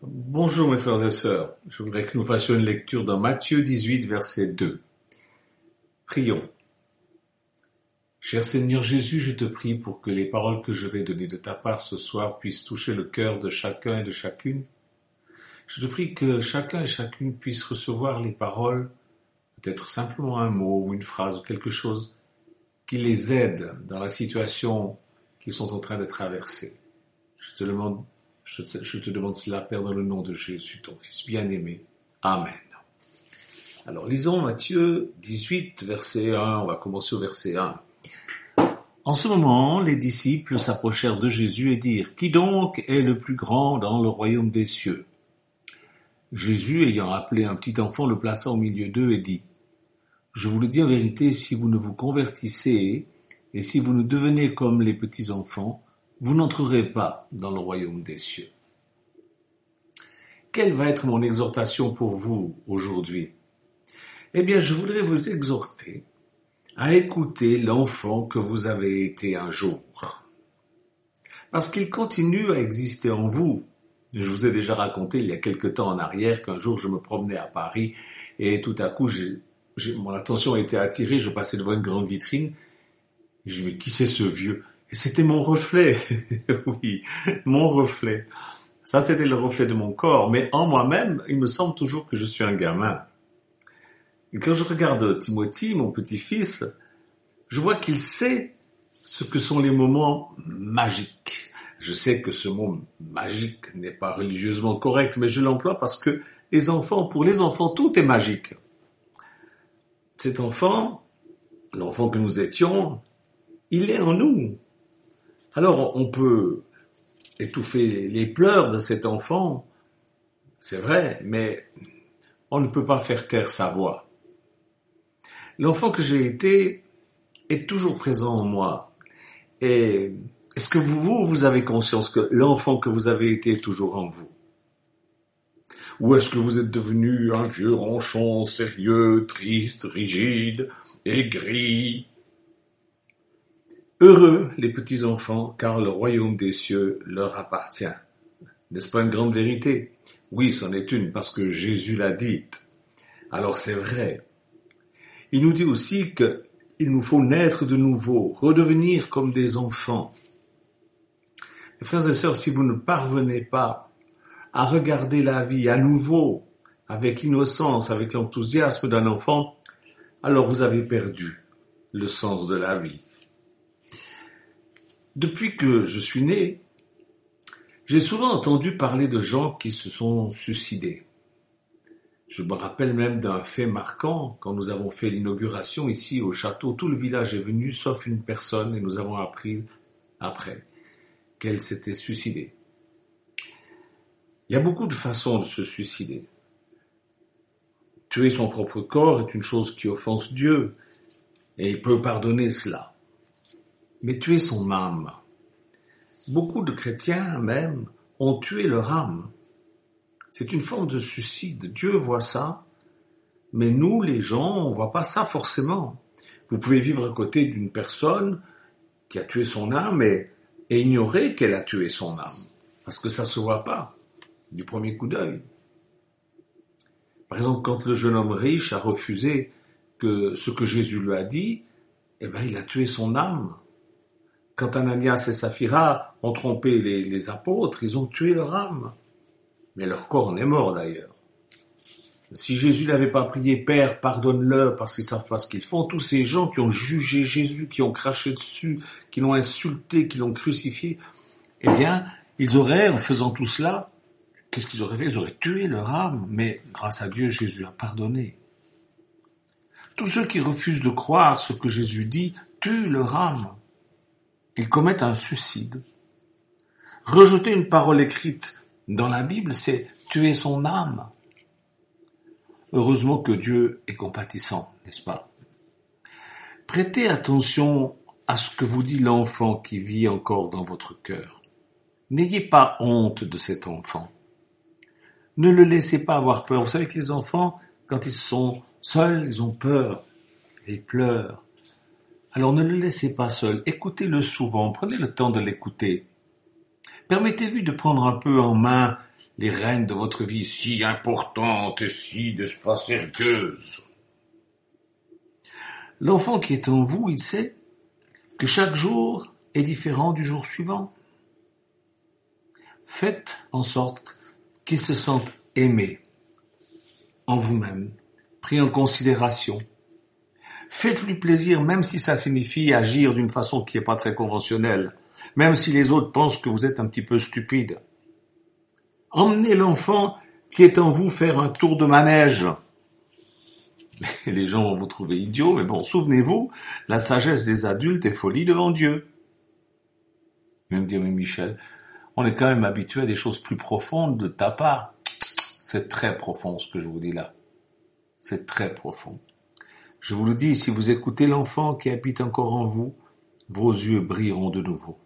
Bonjour mes frères et sœurs, je voudrais que nous fassions une lecture dans Matthieu 18, verset 2. Prions. Cher Seigneur Jésus, je te prie pour que les paroles que je vais donner de ta part ce soir puissent toucher le cœur de chacun et de chacune. Je te prie que chacun et chacune puisse recevoir les paroles, peut-être simplement un mot ou une phrase ou quelque chose qui les aide dans la situation qu'ils sont en train de traverser. Je te demande cela, Père, dans le nom de Jésus, ton Fils bien-aimé. Amen. Alors, lisons Matthieu 18, verset 1. On va commencer au verset 1. En ce moment, les disciples s'approchèrent de Jésus et dirent « Qui donc est le plus grand dans le royaume des cieux ?» Jésus, ayant appelé un petit enfant, le plaça au milieu d'eux et dit « Je vous le dis en vérité, si vous ne vous convertissez et si vous ne devenez comme les petits enfants, vous n'entrerez pas dans le royaume des cieux. » Quelle va être mon exhortation pour vous aujourd'hui? Eh bien, je voudrais vous exhorter à écouter l'enfant que vous avez été un jour. Parce qu'il continue à exister en vous. Je vous ai déjà raconté il y a quelque temps en arrière qu'un jour je me promenais à Paris et tout à coup mon attention a été attirée, je passais devant une grande vitrine et je me dis, qui c'est ce vieux? Et c'était mon reflet, oui, mon reflet. Ça, c'était le reflet de mon corps, mais en moi-même, il me semble toujours que je suis un gamin. Et quand je regarde Timothy, mon petit-fils, je vois qu'il sait ce que sont les moments magiques. Je sais que ce mot magique n'est pas religieusement correct, mais je l'emploie parce que pour les enfants, tout est magique. Cet enfant, l'enfant que nous étions, il est en nous. Alors, on peut étouffer les pleurs de cet enfant, c'est vrai, mais on ne peut pas faire taire sa voix. L'enfant que j'ai été est toujours présent en moi. Et est-ce que vous avez conscience que l'enfant que vous avez été est toujours en vous? Ou est-ce que vous êtes devenu un vieux ronchon sérieux, triste, rigide, aigri? Heureux les petits-enfants, car le royaume des cieux leur appartient. N'est-ce pas une grande vérité? Oui, c'en est une, parce que Jésus l'a dite. Alors c'est vrai. Il nous dit aussi qu'il nous faut naître de nouveau, redevenir comme des enfants. Mes frères et sœurs, si vous ne parvenez pas à regarder la vie à nouveau, avec l'innocence, avec l'enthousiasme d'un enfant, alors vous avez perdu le sens de la vie. Depuis que je suis né, j'ai souvent entendu parler de gens qui se sont suicidés. Je me rappelle même d'un fait marquant, quand nous avons fait l'inauguration ici au château, tout le village est venu, sauf une personne, et nous avons appris après qu'elle s'était suicidée. Il y a beaucoup de façons de se suicider. Tuer son propre corps est une chose qui offense Dieu, et il peut pardonner cela. Mais tuer son âme. Beaucoup de chrétiens, même, ont tué leur âme. C'est une forme de suicide. Dieu voit ça, mais nous, les gens, on voit pas ça forcément. Vous pouvez vivre à côté d'une personne qui a tué son âme et ignorer qu'elle a tué son âme, parce que ça se voit pas du premier coup d'œil. Par exemple, quand le jeune homme riche a refusé ce que Jésus lui a dit, il a tué son âme. Quand Ananias et Saphira ont trompé les apôtres, ils ont tué leur âme. Mais leur corps en est mort d'ailleurs. Si Jésus n'avait pas prié, Père, pardonne-leur parce qu'ils savent pas ce qu'ils font, tous ces gens qui ont jugé Jésus, qui ont craché dessus, qui l'ont insulté, qui l'ont crucifié, ils auraient, en faisant tout cela, qu'est-ce qu'ils auraient fait? Ils auraient tué leur âme. Mais grâce à Dieu, Jésus a pardonné. Tous ceux qui refusent de croire ce que Jésus dit, tuent leur âme. Ils commettent un suicide. Rejeter une parole écrite dans la Bible, c'est tuer son âme. Heureusement que Dieu est compatissant, n'est-ce pas? Prêtez attention à ce que vous dit l'enfant qui vit encore dans votre cœur. N'ayez pas honte de cet enfant. Ne le laissez pas avoir peur. Vous savez que les enfants, quand ils sont seuls, ils ont peur. Ils pleurent. Alors ne le laissez pas seul, écoutez-le souvent, prenez le temps de l'écouter. Permettez-lui de prendre un peu en main les rênes de votre vie si importantes et si, n'est-ce pas, sérieuses. L'enfant qui est en vous, il sait que chaque jour est différent du jour suivant. Faites en sorte qu'il se sente aimé en vous-même, pris en considération. Faites-lui plaisir, même si ça signifie agir d'une façon qui n'est pas très conventionnelle, même si les autres pensent que vous êtes un petit peu stupide. Emmenez l'enfant qui est en vous faire un tour de manège. Les gens vont vous trouver idiot, mais bon, souvenez-vous, la sagesse des adultes est folie devant Dieu. Je vais me dire, mais Michel, on est quand même habitué à des choses plus profondes de ta part. C'est très profond ce que je vous dis là. C'est très profond. Je vous le dis, si vous écoutez l'enfant qui habite encore en vous, vos yeux brilleront de nouveau.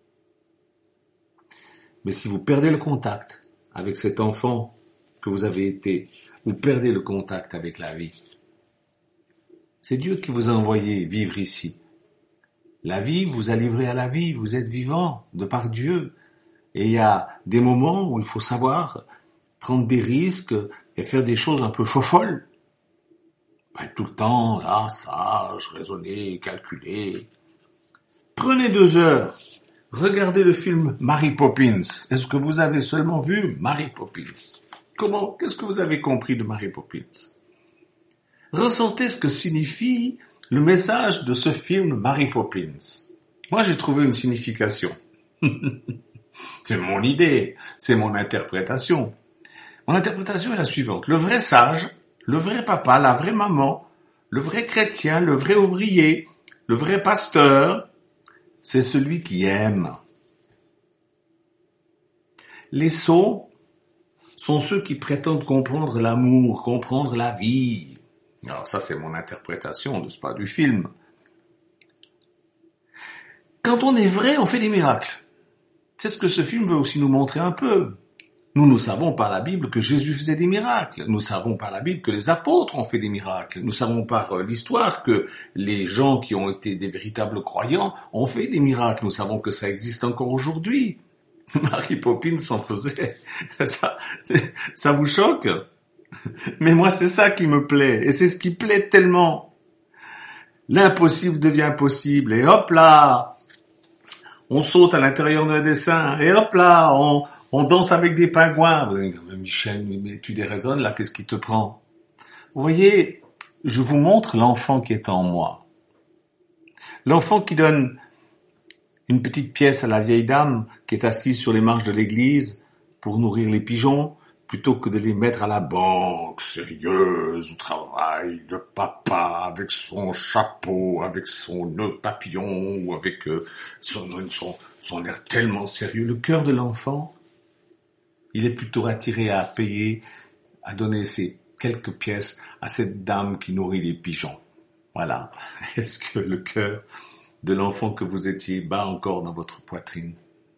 Mais si vous perdez le contact avec cet enfant que vous avez été, vous perdez le contact avec la vie. C'est Dieu qui vous a envoyé vivre ici. La vie vous a livré à la vie, vous êtes vivant de par Dieu. Et il y a des moments où il faut savoir prendre des risques et faire des choses un peu folles. Tout le temps, là, sage, raisonner, calculer. Prenez 2 heures, regardez le film Mary Poppins. Est-ce que vous avez seulement vu Mary Poppins? Qu'est-ce que vous avez compris de Mary Poppins? Ressentez ce que signifie le message de ce film Mary Poppins. Moi, j'ai trouvé une signification. C'est mon idée, c'est mon interprétation. Mon interprétation est la suivante. Le vrai sage, le vrai papa, la vraie maman, le vrai chrétien, le vrai ouvrier, le vrai pasteur, c'est celui qui aime. Les sots sont ceux qui prétendent comprendre l'amour, comprendre la vie. Alors ça, c'est mon interprétation, n'est-ce pas, du film. Quand on est vrai, on fait des miracles. C'est ce que ce film veut aussi nous montrer un peu. Nous savons par la Bible que Jésus faisait des miracles. Nous savons par la Bible que les apôtres ont fait des miracles. Nous savons par l'histoire que les gens qui ont été des véritables croyants ont fait des miracles. Nous savons que ça existe encore aujourd'hui. Mary Poppins s'en faisait. Ça vous choque? Mais moi, c'est ça qui me plaît. Et c'est ce qui plaît tellement. L'impossible devient possible. Et hop là, on saute à l'intérieur d'un dessin. Et hop là, on danse avec des pingouins. Vous allez dire, mais Michel, mais tu déraisonnes là, qu'est-ce qui te prend? Vous voyez, je vous montre l'enfant qui est en moi. L'enfant qui donne une petite pièce à la vieille dame qui est assise sur les marches de l'église pour nourrir les pigeons, plutôt que de les mettre à la banque, sérieuse, au travail, le papa, avec son chapeau, avec son nœud papillon, ou avec son air tellement sérieux. Le cœur de l'enfant, il est plutôt attiré à payer, à donner ces quelques pièces à cette dame qui nourrit les pigeons. Voilà. Est-ce que le cœur de l'enfant que vous étiez bat encore dans votre poitrine?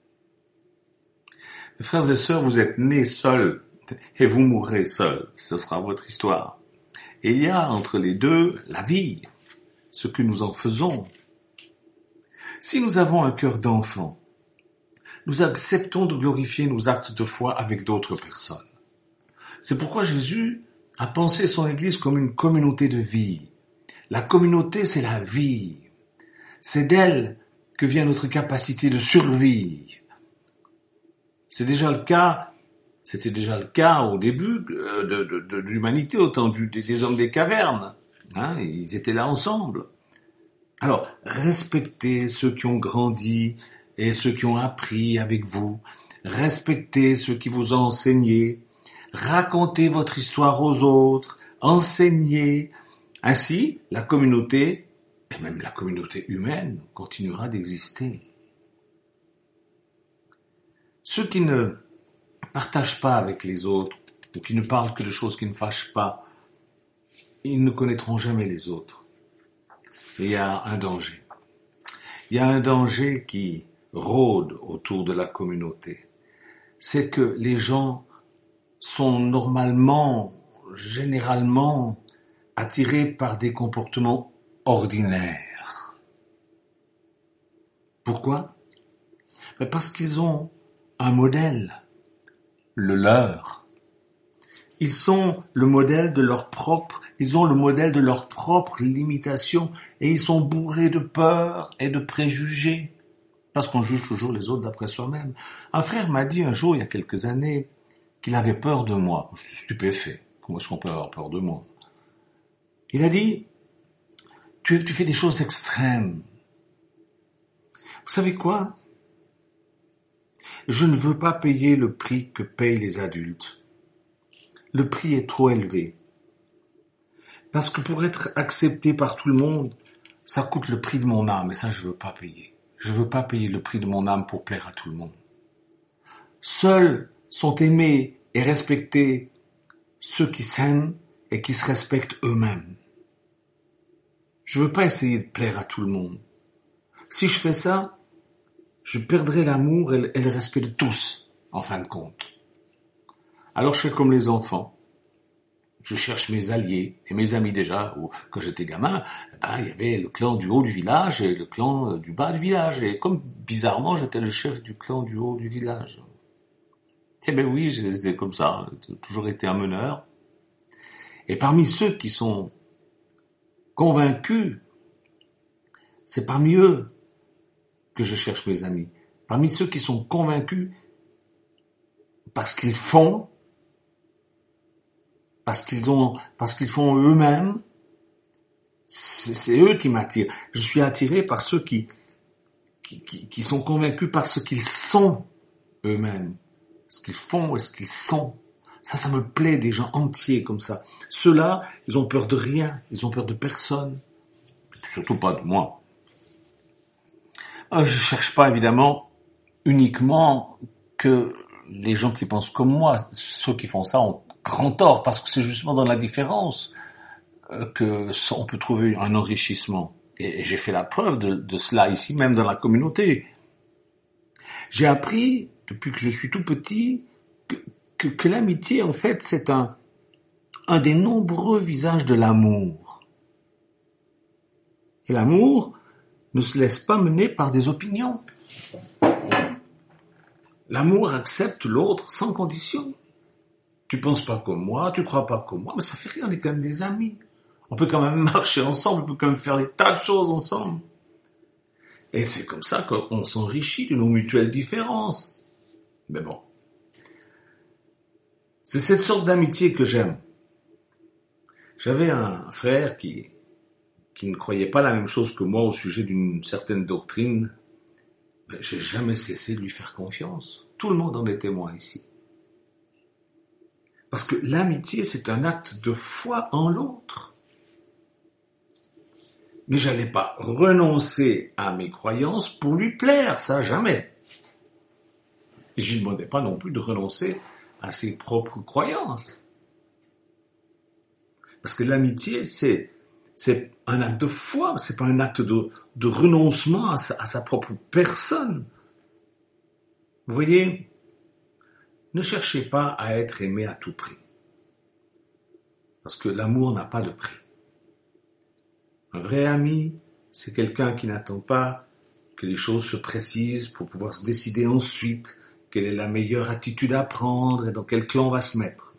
Mes frères et sœurs, vous êtes nés seuls et vous mourrez seuls. Ce sera votre histoire. Et il y a entre les deux la vie, ce que nous en faisons. Si nous avons un cœur d'enfant, nous acceptons de glorifier nos actes de foi avec d'autres personnes. C'est pourquoi Jésus a pensé son Église comme une communauté de vie. La communauté, c'est la vie. C'est d'elle que vient notre capacité de survie. C'était déjà le cas au début de l'humanité, au temps des hommes des cavernes. Ils étaient là ensemble. Alors, respectez ceux qui ont grandi et ceux qui ont appris avec vous. Respectez ceux qui vous ont enseigné. Racontez votre histoire aux autres. Enseignez. Ainsi, la communauté, et même la communauté humaine, continuera d'exister. Ceux qui ne partagent pas avec les autres, ou qui ne parlent que de choses qui ne fâchent pas, ils ne connaîtront jamais les autres. Et il y a un danger. Il y a un danger qui rôde autour de la communauté. C'est que les gens sont généralement, attirés par des comportements ordinaires. Pourquoi? Parce qu'ils ont un modèle. le leur. Ils ont le modèle de leur propre limitation et ils sont bourrés de peur et de préjugés. Parce qu'on juge toujours les autres d'après soi-même. Un frère m'a dit un jour, il y a quelques années, qu'il avait peur de moi. Je suis stupéfait. Comment est-ce qu'on peut avoir peur de moi? Il a dit, tu fais des choses extrêmes. Vous savez quoi? Je ne veux pas payer le prix que payent les adultes. Le prix est trop élevé. Parce que pour être accepté par tout le monde, ça coûte le prix de mon âme et ça je veux pas payer. Je veux pas payer le prix de mon âme pour plaire à tout le monde. Seuls sont aimés et respectés ceux qui s'aiment et qui se respectent eux-mêmes. Je veux pas essayer de plaire à tout le monde. Si je fais ça, je perdrai l'amour et le respect de tous, en fin de compte. Alors je fais comme les enfants. Je cherche mes alliés et mes amis déjà. Quand j'étais gamin, il y avait le clan du haut du village et le clan du bas du village. Et comme bizarrement, j'étais le chef du clan du haut du village. Eh ben oui, j'étais comme ça. J'ai toujours été un meneur. Et parmi ceux qui sont convaincus, c'est parmi eux que je cherche mes amis. Parmi ceux qui sont convaincus parce qu'ils font, parce qu'ils font eux-mêmes, c'est eux qui m'attirent. Je suis attiré par ceux qui sont convaincus par ce qu'ils sont eux-mêmes. Ce qu'ils font et ce qu'ils sont. Ça me plaît, des gens entiers comme ça. Ceux-là, ils ont peur de rien, ils ont peur de personne. Surtout pas de moi. Je cherche pas, évidemment, uniquement que les gens qui pensent comme moi. Ceux qui font ça ont grand tort, parce que c'est justement dans la différence que on peut trouver un enrichissement. Et j'ai fait la preuve de cela ici, même dans la communauté. J'ai appris, depuis que je suis tout petit, que l'amitié, en fait, c'est un des nombreux visages de l'amour. Et l'amour ne se laisse pas mener par des opinions. L'amour accepte l'autre sans condition. Tu penses pas comme moi, tu crois pas comme moi, mais ça fait rien, on est quand même des amis. On peut quand même marcher ensemble, on peut quand même faire des tas de choses ensemble. Et c'est comme ça qu'on s'enrichit de nos mutuelles différences. Mais bon. C'est cette sorte d'amitié que j'aime. J'avais un frère qui ne croyait pas la même chose que moi au sujet d'une certaine doctrine. Mais j'ai jamais cessé de lui faire confiance. Tout le monde en est témoin ici. Parce que l'amitié, c'est un acte de foi en l'autre. Mais j'allais pas renoncer à mes croyances pour lui plaire, ça jamais. Et je lui demandais pas non plus de renoncer à ses propres croyances. Parce que l'amitié, c'est un acte de foi, c'est pas un acte de renoncement à sa propre personne. Vous voyez, ne cherchez pas à être aimé à tout prix. Parce que l'amour n'a pas de prix. Un vrai ami, c'est quelqu'un qui n'attend pas que les choses se précisent pour pouvoir se décider ensuite quelle est la meilleure attitude à prendre et dans quel clan on va se mettre.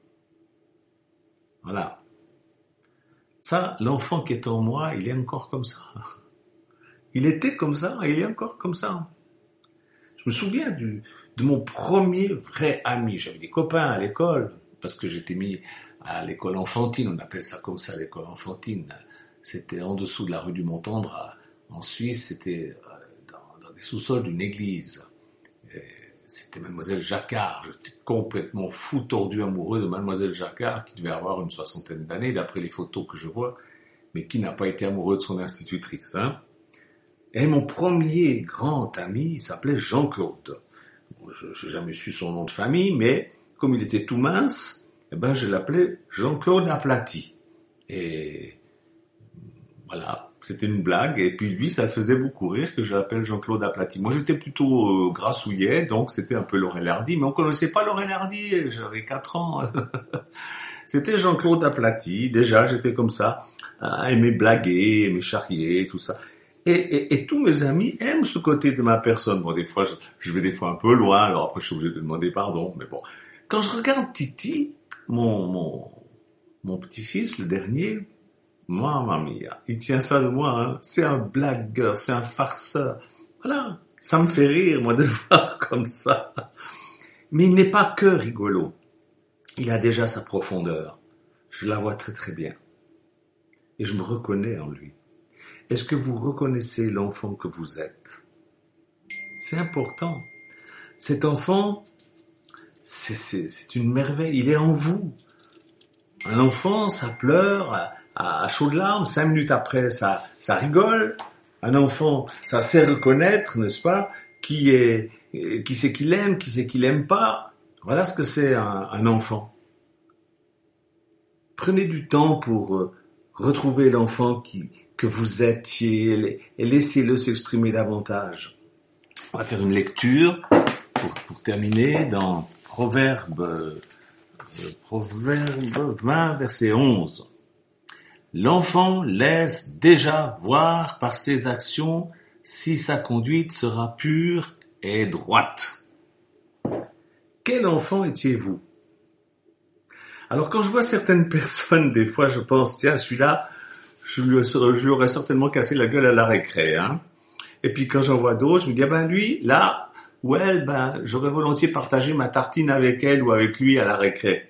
Voilà. Ça, l'enfant qui est en moi, il est encore comme ça. Il était comme ça et il est encore comme ça. Je me souviens de mon premier vrai ami. J'avais des copains à l'école, parce que j'étais mis à l'école enfantine, on appelle ça comme ça, l'école enfantine. C'était en dessous de la rue du Montendre, en Suisse, c'était dans les sous-sols d'une église. Et c'était Mademoiselle Jacquard. J'étais complètement fou, tordu, amoureux de Mademoiselle Jacquard, qui devait avoir une 60aine d'années, d'après les photos que je vois, mais qui n'a pas été amoureux de son institutrice. Hein. Et mon premier grand ami, il s'appelait Jean-Claude. Je n'ai jamais su son nom de famille, mais comme il était tout mince, je l'appelais Jean-Claude aplati. Et voilà, c'était une blague, et puis lui, ça le faisait beaucoup rire que je l'appelle Jean-Claude aplati. Moi, j'étais plutôt grassouillet, donc c'était un peu Laurel Hardy, mais on connaissait pas Laurel Hardy, j'avais 4 ans. C'était Jean-Claude aplati, déjà, j'étais comme ça, à aimer blaguer, aimer charrier, tout ça. Et tous mes amis aiment ce côté de ma personne. Bon, des fois, je vais des fois un peu loin, alors après, je suis obligé de demander pardon, mais bon. Quand je regarde Titi, mon petit-fils, le dernier, mamma mia, il tient ça de moi, hein. C'est un blagueur, c'est un farceur. Voilà, ça me fait rire, moi, de le voir comme ça. Mais il n'est pas que rigolo. Il a déjà sa profondeur. Je la vois très très bien. Et je me reconnais en lui. Est-ce que vous reconnaissez l'enfant que vous êtes? C'est important. Cet enfant, c'est une merveille. Il est en vous. Un enfant, ça pleure à chaudes larmes. 5 minutes après, ça rigole. Un enfant, ça sait reconnaître, n'est-ce pas, qui c'est qu'il aime, qui c'est qu'il aime pas. Voilà ce que c'est un enfant. Prenez du temps pour retrouver l'enfant que vous étiez et laissez-le s'exprimer davantage. On va faire une lecture pour terminer dans Proverbe 20, verset 11. L'enfant laisse déjà voir par ses actions si sa conduite sera pure et droite. Quel enfant étiez-vous? Alors quand je vois certaines personnes, des fois je pense, tiens, celui-là, je lui aurais certainement cassé la gueule à la récré. Hein. Et puis quand j'en vois d'autres, je me dis, lui, là, ou elle, j'aurais volontiers partagé ma tartine avec elle ou avec lui à la récré.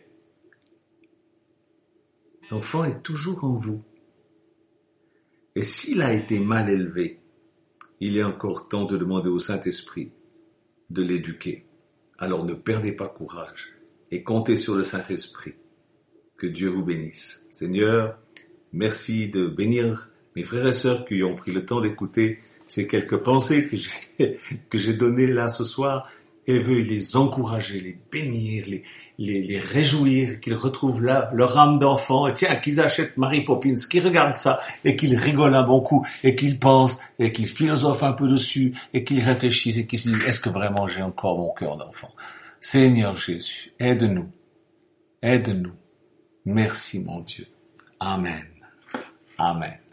L'enfant est toujours en vous. Et s'il a été mal élevé, il est encore temps de demander au Saint-Esprit de l'éduquer. Alors ne perdez pas courage et comptez sur le Saint-Esprit. Que Dieu vous bénisse. Seigneur, merci de bénir mes frères et sœurs qui ont pris le temps d'écouter ces quelques pensées que j'ai données là ce soir et veuille les encourager, les bénir, les réjouir, qu'ils retrouvent là leur âme d'enfant et tiens, qu'ils achètent Mary Poppins, qu'ils regardent ça et qu'ils rigolent un bon coup et qu'ils pensent et qu'ils philosophent un peu dessus et qu'ils réfléchissent et qu'ils se disent est-ce que vraiment j'ai encore mon cœur d'enfant? Seigneur Jésus, aide-nous. Aide-nous. Merci mon Dieu. Amen. Amen.